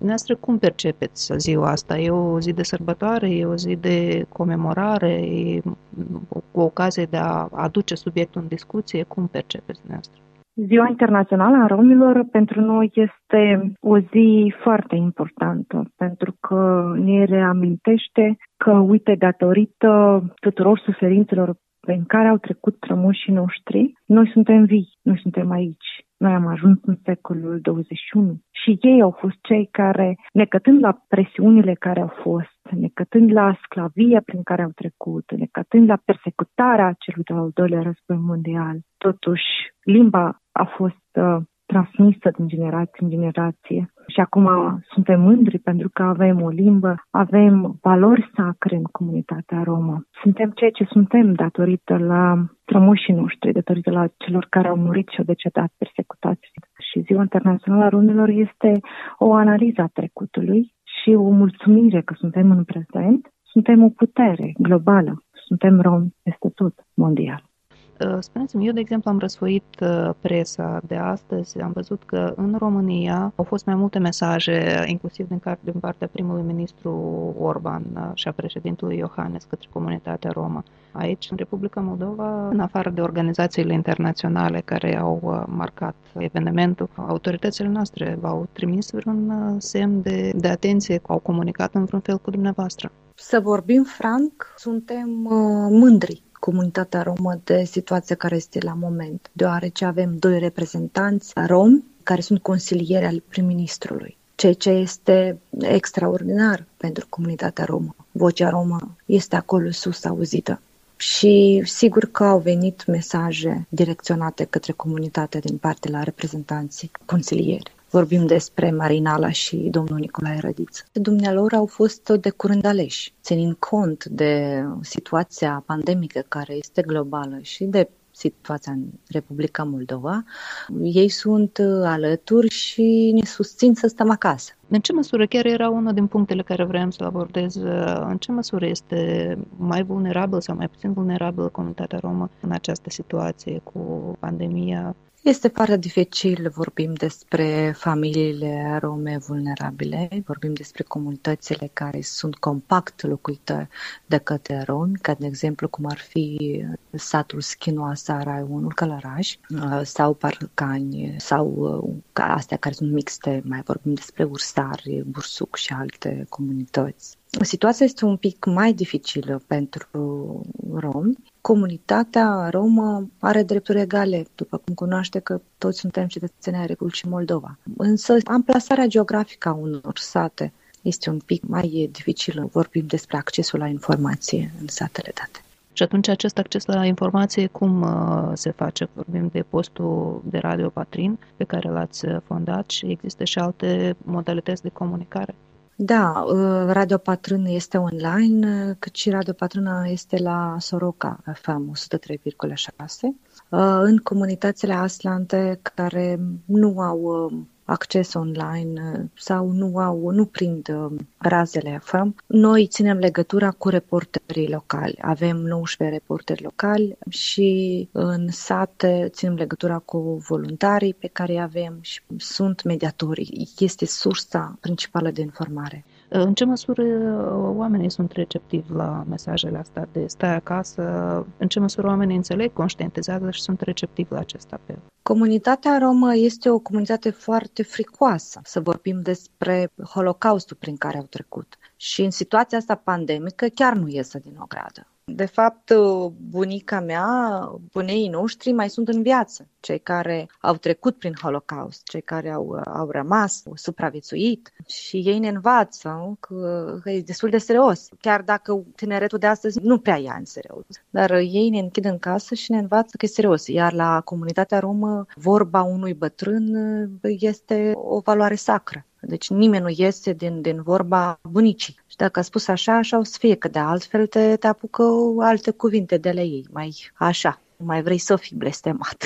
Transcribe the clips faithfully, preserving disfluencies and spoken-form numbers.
Dumneavoastră, cum percepeți ziua asta? E o zi de sărbătoare, e o zi de comemorare, e o ocazie de a aduce subiectul în discuție? Cum percepeți dumneavoastră? Ziua Internațională a Romilor pentru noi este o zi foarte importantă, pentru că ne reamintește că, uite, datorită tuturor suferințelor prin care au trecut strămoșii noștri, noi suntem vii, noi suntem aici. Noi am ajuns în secolul douăzeci și unu și ei au fost cei care, necătând la presiunile care au fost, necătând la sclavia prin care au trecut, necătând la persecutarea celui de-al doilea război mondial, totuși limba a fost uh, transmisă din generație în generație. Și acum suntem mândri pentru că avem o limbă, avem valori sacre în comunitatea romă. Suntem ceea ce suntem datorită la strămoșii noștri, datorită la celor care au murit și au decedat persecutați. Și Ziua Internațională a Romilor este o analiză a trecutului și o mulțumire că suntem în prezent. Suntem o putere globală, suntem romi peste tot, mondial. Spuneți-mi, eu, de exemplu, am răsfoit presa de astăzi, am văzut că în România au fost mai multe mesaje, inclusiv din, car- din partea primului ministru Orban și a președintelui Iohannis către comunitatea romă. Aici, în Republica Moldova, în afară de organizațiile internaționale care au marcat evenimentul, autoritățile noastre v-au trimis vreun semn de, de atenție, au comunicat în vreun fel cu dumneavoastră? Să vorbim franc, suntem uh, mândri comunitatea romă de situația care este la moment, deoarece avem doi reprezentanți romi care sunt consilieri al prim-ministrului, ceea ce este extraordinar pentru comunitatea romă. Vocea romă este acolo sus auzită. Și sigur că au venit mesaje direcționate către comunitatea din partea la reprezentanții consilieri. Vorbim despre Marinala și domnul Nicolae Rădiță. Dumnealor au fost de curând aleși, ținând cont de situația pandemică care este globală și de situația în Republica Moldova. Ei sunt alături și ne susțin să stăm acasă. În ce măsură, chiar era unul din punctele care vreau să abordez, în ce măsură este mai vulnerabil sau mai puțin vulnerabilă comunitatea romă în această situație cu pandemia? Este foarte dificil, vorbim despre familiile rome vulnerabile, vorbim despre comunitățile care sunt compact locuite de către romi, ca de exemplu cum ar fi satul Schinoasa, raionul Călăraș, sau Parcani, sau astea care sunt mixte, mai vorbim despre Ursari, Bursuc și alte comunități. Situația este un pic mai dificilă pentru romi. Comunitatea romă are drepturi egale, după cum cunoaște că toți suntem cetățeni ai Republicii Moldova. Însă amplasarea geografică a unor sate este un pic mai dificilă. Vorbim despre accesul la informație în satele date. Și atunci acest acces la informație cum uh, se face? Vorbim de postul de Radio Patrin pe care l-ați fondat și există și alte modalități de comunicare? Da, Radio Patrân este online, cât și Radio Patrâna este la Soroca F M o sută trei virgulă șase. În comunitățile aslante care nu au acces online sau nu au, nu prind razele F M, noi ținem legătura cu reporterii locali. Avem nouăsprezece reporteri locali și în sate ținem legătura cu voluntarii pe care îi avem și sunt mediatorii. Este sursa principală de informare. În ce măsură oamenii sunt receptivi la mesajele astea de stai acasă? În ce măsură oamenii înțeleg, conștientizează și sunt receptivi la acest apel? Comunitatea romă este o comunitate foarte fricoasă. Să vorbim despre Holocaustul prin care au trecut. Și în situația asta pandemică chiar nu iesă din ogradă. De fapt, bunica mea, buneii noștri mai sunt în viață. Cei care au trecut prin Holocaust, cei care au, au rămas, au supraviețuit și ei ne învață că, că e destul de serios. Chiar dacă tineretul de astăzi nu prea ia în serios. Dar ei ne închid în casă și ne învață că e serios. Iar la comunitatea romă, vorba unui bătrân este o valoare sacră. Deci nimeni nu iese din, din vorba bunicii. Și dacă a spus așa, așa o să fie, că de altfel te, te apucă alte cuvinte de la ei. Mai așa, mai vrei să fii blestemat.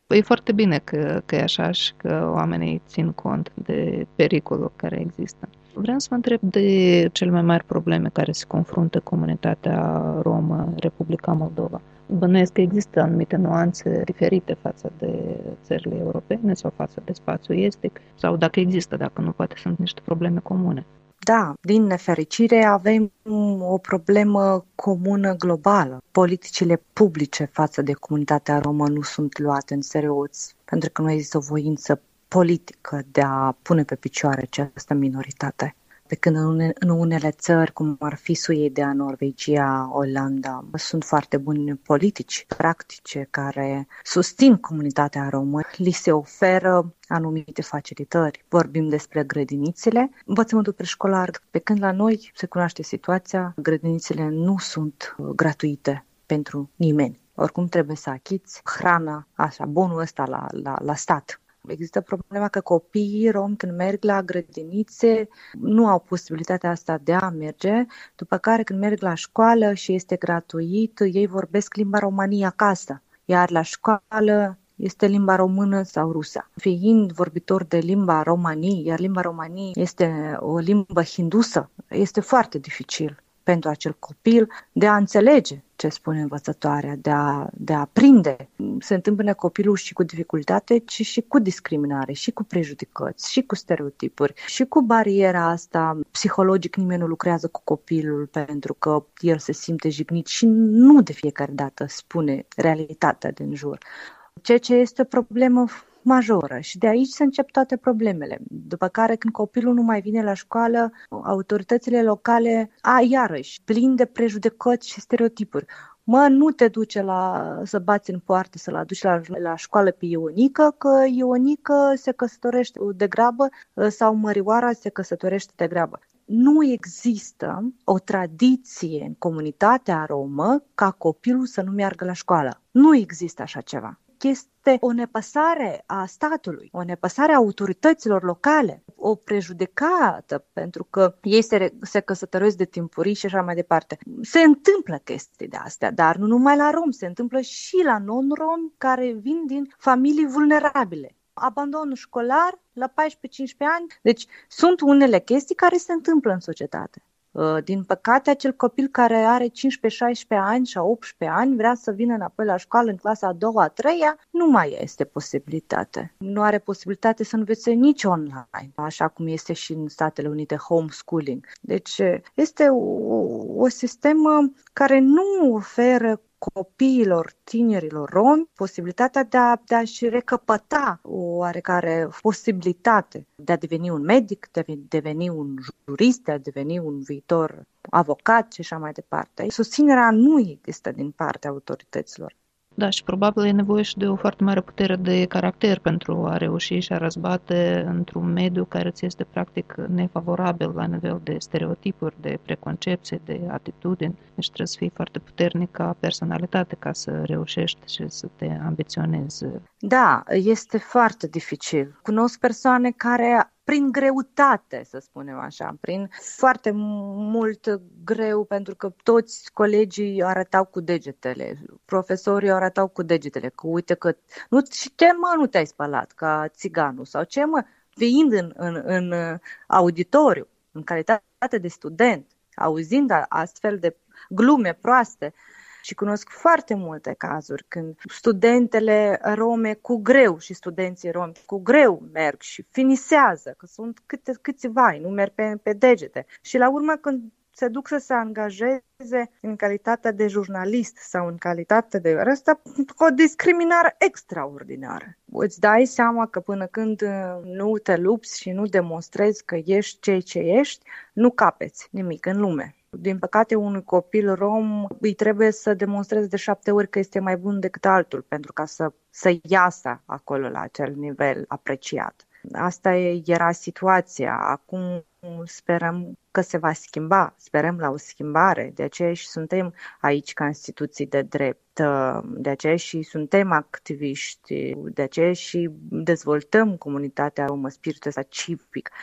E foarte bine că, că e așa și că oamenii țin cont de pericolul care există. Vreau să vă întreb de cele mai mari probleme care se confruntă comunitatea romă în Republica Moldova. Bănuiesc că există anumite nuanțe diferite față de țările europene sau față de spațiul estic, sau dacă există, dacă nu, poate sunt niște probleme comune. Da, din nefericire avem o problemă comună globală. Politicile publice față de comunitatea romă nu sunt luate în serios, pentru că nu există o voință politică de a pune pe picioare această minoritate. De când în unele țări, cum ar fi Suedia, Norvegia, Olanda, sunt foarte buni politici practice care susțin comunitatea romă, li se oferă anumite facilitări. Vorbim despre grădinițele, învățământul preșcolar, pe când la noi se cunoaște situația, grădinițele nu sunt gratuite pentru nimeni. Oricum trebuie să achiți hrana, așa, bonul ăsta la, la, la stat. Există problema că copiii romi, când merg la grădinițe, nu au posibilitatea asta de a merge, după care când merg la școală și este gratuit, ei vorbesc limba românie acasă, iar la școală este limba română sau rusă. Fiind vorbitor de limba romanii, iar limba romanii este o limbă hindusă, este foarte dificil pentru acel copil de a înțelege ce spune învățătoarea, de a, de a prinde. Se întâmplă copilul și cu dificultate, ci și cu discriminare, și cu prejudicăți, și cu stereotipuri, și cu bariera asta. Psihologic nimeni nu lucrează cu copilul pentru că el se simte jignit și nu de fiecare dată spune realitatea din jur. Ceea ce este o problemă majoră și de aici se încep toate problemele. După care, când copilul nu mai vine la școală, autoritățile locale, a, iarăși, plin de prejudecăți și stereotipuri. Mă, nu te duce la, să bați în poartă, să-l aduci la, la școală pe Ionică, că Ionică se căsătorește de grabă sau Mărioara se căsătorește de grabă. Nu există o tradiție în comunitatea romă ca copilul să nu meargă la școală. Nu există așa ceva. Este o nepăsare a statului, o nepăsare a autorităților locale, o prejudecată pentru că ei se, se căsătoresc de timpurii și așa mai departe. Se întâmplă chestii de astea, dar nu numai la romi, se întâmplă și la non-romi care vin din familii vulnerabile. Abandonul școlar la paisprezece-cincisprezece ani, deci sunt unele chestii care se întâmplă în societate. Din păcate, acel copil care are cincisprezece-șaisprezece ani sau optsprezece ani vrea să vină înapoi la școală în clasa a doua, a treia, nu mai este posibilitate. Nu are posibilitate să învețe nici online, așa cum este și în Statele Unite homeschooling. Deci este o, o sistemă care nu oferă copiilor, tinerilor romi, posibilitatea de, a, de a-și recăpăta o oarecare posibilitate de a deveni un medic, de a deveni un jurist, de a deveni un viitor avocat și așa mai departe. Susținerea nu există din partea autorităților. Da, și probabil e nevoie și de o foarte mare putere de caracter pentru a reuși și a răzbate într-un mediu care ți este practic nefavorabil la nivel de stereotipuri, de preconcepții, de atitudini. Deci trebuie să fii foarte puternic ca personalitate ca să reușești și să te ambiționezi. Da, este foarte dificil. Cunosc persoane care prin greutate, să spunem așa, prin foarte mult greu, pentru că toți colegii arătau cu degetele, profesorii arătau cu degetele, că uite că, nu, și ce mă, nu te-ai spălat ca țiganul, sau ce mă, fiind în, în, în auditoriu, în calitate de student, auzind astfel de glume proaste. Și cunosc foarte multe cazuri când studentele rome cu greu și studenții romi cu greu merg și finisează, că sunt câte, câțiva, nu merg pe, pe degete. Și la urmă când se duc să se angajeze în calitate de jurnalist sau în calitate de ăsta, o discriminare extraordinară. Îți dai seama că până când nu te lupți și nu demonstrezi că ești ceea ce ești, nu capeți nimic în lume. Din păcate, unui copil rom îi trebuie să demonstreze de șapte ori că este mai bun decât altul pentru ca să, să iasă acolo la acel nivel apreciat. Asta era situația. Acum sperăm că se va schimba, sperăm la o schimbare. De aceea și suntem aici ca instituții de drept, de aceea și suntem activiști, de aceea și dezvoltăm comunitatea romă, spiritul ăsta civic.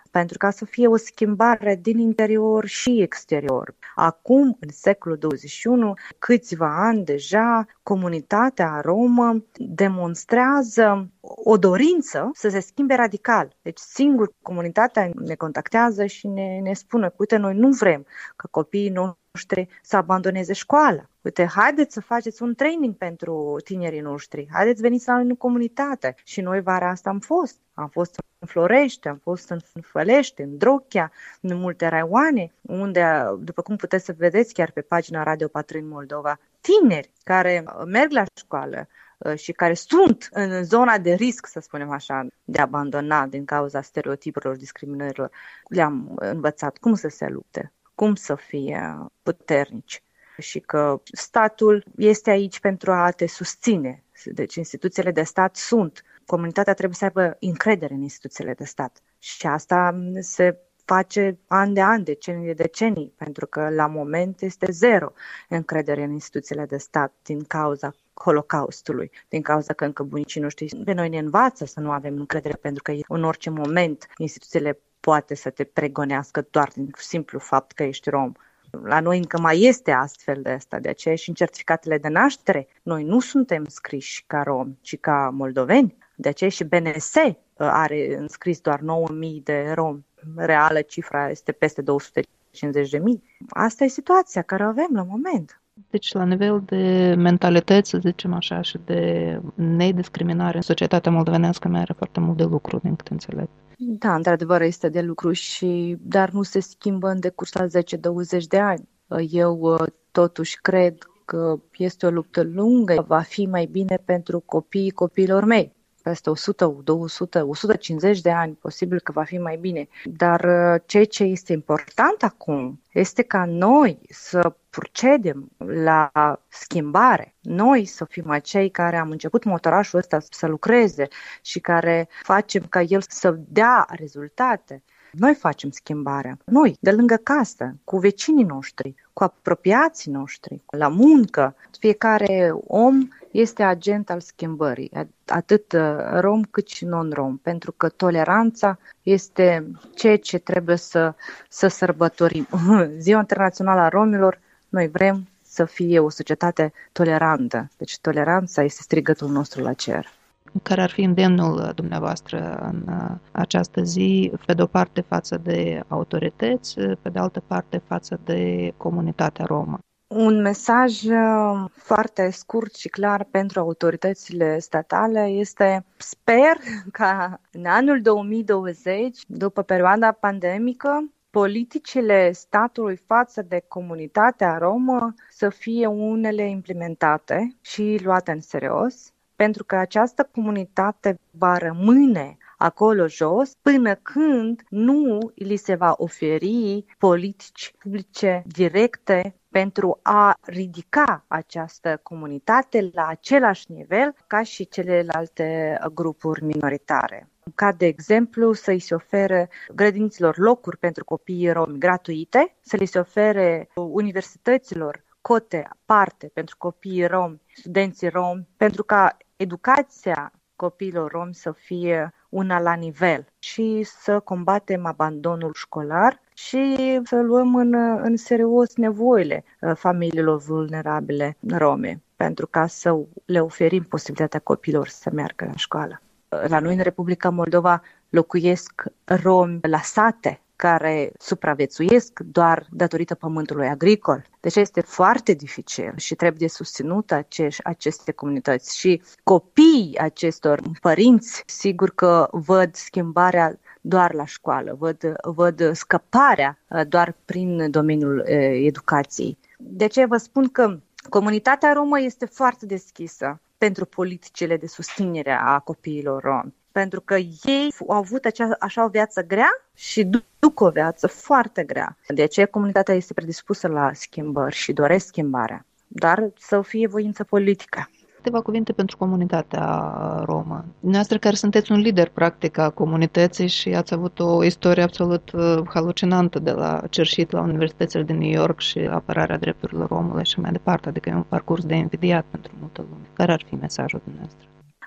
pentru ca să fie o schimbare din interior și exterior. Acum, în secolul douăzeci și unu, câțiva ani deja, comunitatea romă demonstrează o dorință să se schimbe radical. Deci singur comunitatea ne contactează și ne, ne spune că, uite, noi nu vrem ca copiii noștri să abandoneze școala. Uite, haideți să faceți un training pentru tinerii noștri, haideți veniți la noi în comunitate. Și noi vara asta am fost. Am fost în Florești, am fost în Fălești, în Drochea, în multe raioane, unde, după cum puteți să vedeți chiar pe pagina Radio Patrâni Moldova, tineri care merg la școală și care sunt în zona de risc, să spunem așa, de abandonat din cauza stereotipurilor, discriminărilor, le-am învățat cum să se lupte, cum să fie puternici și că statul este aici pentru a te susține. Deci instituțiile de stat sunt. Comunitatea trebuie să aibă încredere în instituțiile de stat și asta se face an de an, decenii de decenii, pentru că la moment este zero încredere în instituțiile de stat din cauza Holocaustului, din cauza că încă bunicii noștri pe noi ne învață să nu avem încredere, pentru că în orice moment instituțiile poate să te pregonească doar din simplu fapt că ești rom. La noi încă mai este astfel de asta, de aceea și în certificatele de naștere noi nu suntem scriși ca romi, ci ca moldoveni. De aceea și B N S are înscris doar nouă mii de romi. Reală cifra este peste două sute cincizeci de mii. Asta e situația care o avem la moment. Deci, la nivel de mentalități, să zicem așa, și de nediscriminare în societatea moldovenească mai are foarte mult de lucru, din câte înțeleg. Da, într-adevăr este de lucru, și dar nu se schimbă în decurs la zece douăzeci de ani. Eu totuși cred că este o luptă lungă, va fi mai bine pentru copiii copiilor mei. Peste o sută, două sute, o sută cincizeci de ani, posibil că va fi mai bine. Dar ceea ce este important acum este ca noi să procedem la schimbare. Noi să fim acei care am început motorașul ăsta să lucreze și care facem ca el să dea rezultate. Noi facem schimbarea. Noi, de lângă casă, cu vecinii noștri, cu apropiații noștri, la muncă. Fiecare om este agent al schimbării, atât rom cât și non-rom, pentru că toleranța este ceea ce trebuie să, să sărbătorim. Ziua Internațională a Romilor, noi vrem să fie o societate tolerantă. Deci toleranța este strigătul nostru la cer. Care ar fi îndemnul dumneavoastră în această zi, pe de o parte față de autorități, pe de altă parte față de comunitatea romă? Un mesaj foarte scurt și clar pentru autoritățile statale este: sper ca în anul două mii douăzeci, după perioada pandemică, politicile statului față de comunitatea romă să fie unele implementate și luate în serios, pentru că această comunitate va rămâne acolo jos până când nu li se va oferi politici publice directe pentru a ridica această comunitate la același nivel ca și celelalte grupuri minoritare. Ca de exemplu să îi se ofere grădiniților locuri pentru copiii romi gratuite, să li se ofere universităților cote aparte pentru copiii romi, studenții romi, pentru ca educația copiilor romi să fie una la nivel și să combatem abandonul școlar și să luăm în, în serios nevoile familiilor vulnerabile rome, pentru ca să le oferim posibilitatea copiilor să meargă la școală. La noi în Republica Moldova locuiesc romi la sate, care supraviețuiesc doar datorită pământului agricol. Deci este foarte dificil și trebuie susținută acești, aceste comunități. Și copiii acestor părinți, sigur că văd schimbarea doar la școală, văd, văd scăparea doar prin domeniul educației. De aceea vă spun că comunitatea romă este foarte deschisă pentru politicile de susținere a copiilor romi. Pentru că ei au avut acea, așa o viață grea și duc o viață foarte grea. De aceea comunitatea este predispusă la schimbări și doresc schimbarea, dar să fie voință politică. Câteva cuvinte pentru comunitatea romă. Dumneavoastră care sunteți un lider practic a comunității și ați avut o istorie absolut halucinantă de la cerșit la universitățile din New York și apărarea drepturilor omului și mai departe, adică e un parcurs de invidiat pentru multă lume. Care ar fi mesajul dumneavoastră?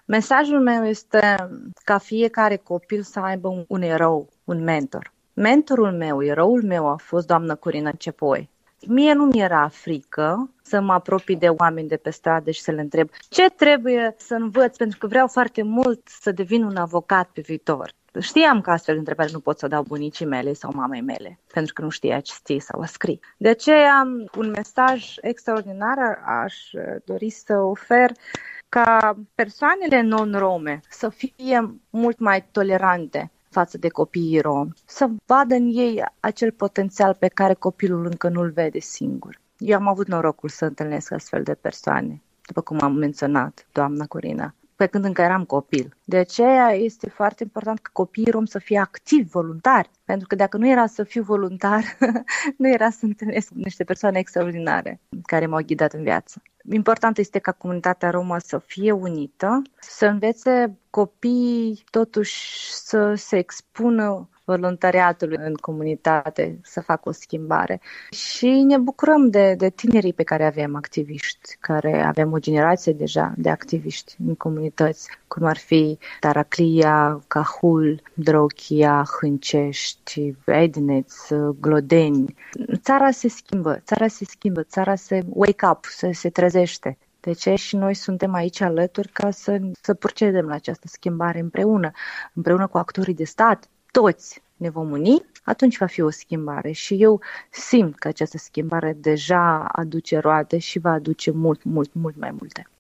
Mesajul meu este ca fiecare copil să aibă un, un erou, un mentor. Mentorul meu, eroul meu a fost doamna Corina Cepoi. Mie nu mi-era frică să mă apropii de oameni de pe stradă și să le întreb ce trebuie să învăț, pentru că vreau foarte mult să devin un avocat pe viitor. Știam că astfel de întrebări nu pot să dau bunicii mele sau mamei mele, pentru că nu știa ce știi sau a scrie. De aceea, un mesaj extraordinar aș dori să ofer ca persoanele non-rome să fie mult mai tolerante față de copiii romi, să vadă în ei acel potențial pe care copilul încă nu-l vede singur. Eu am avut norocul să întâlnesc astfel de persoane, după cum am menționat, doamna Corina, pe când încă eram copil. De aceea este foarte important ca copiii romi să fie activi, voluntari, pentru că dacă nu era să fiu voluntar, nu era să întâlnesc niște persoane extraordinare care m-au ghidat în viață. Important este ca comunitatea romă să fie unită, să învețe copiii totuși să se expună voluntariatului în comunitate, să facă o schimbare. Și ne bucurăm de, de tinerii pe care avem activiști, care avem o generație deja de activiști în comunități, cum ar fi Taraclia, Cahul, Drochia, Hâncești, Edineț, Glodeni. Țara se schimbă, țara se schimbă, țara se wake up, se, se trezește. De ce și noi suntem aici alături ca să, să procedem la această schimbare împreună, împreună cu actorii de stat. Toți ne vom uni, atunci va fi o schimbare și eu simt că această schimbare deja aduce roade și va aduce mult, mult, mult mai multe.